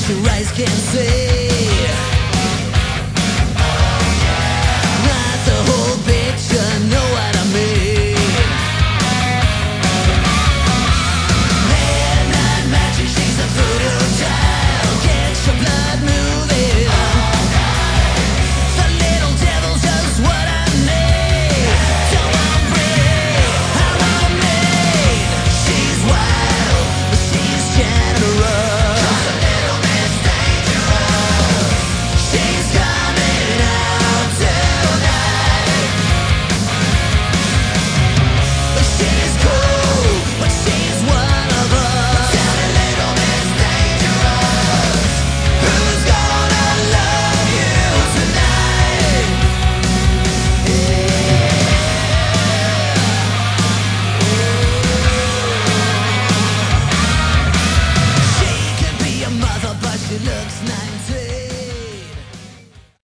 your eyes can see. Not the whole picture, know what I mean. Midnight magic, she's a voodoo child. Get your blood moving. The little devil's just what I need. Don't want free, I want me. She's wild, but she's generous. Just a little bit dangerous. She's coming out tonight. She's cool, but she's one of us. Just a little bit dangerous. Who's gonna love you tonight? She could be a mother, but she looks 19.